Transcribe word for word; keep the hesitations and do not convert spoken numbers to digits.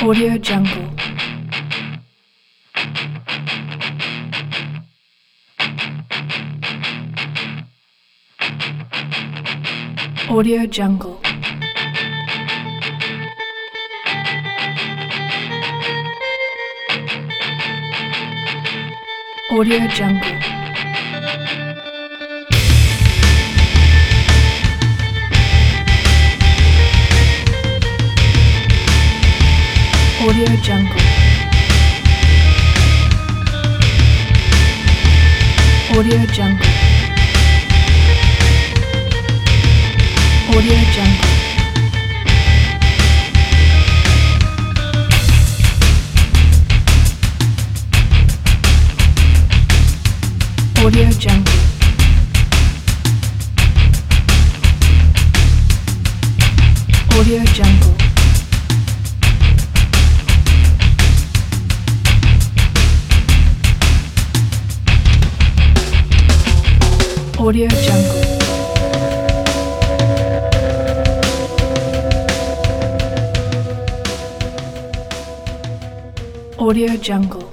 Audio Jungle. Audio Jungle. Audio Jungle. Audio Jungle. Audio Jungle. Audio Jungle. Audio Jungle. Audio Jungle. Audio Jungle. Audio Jungle.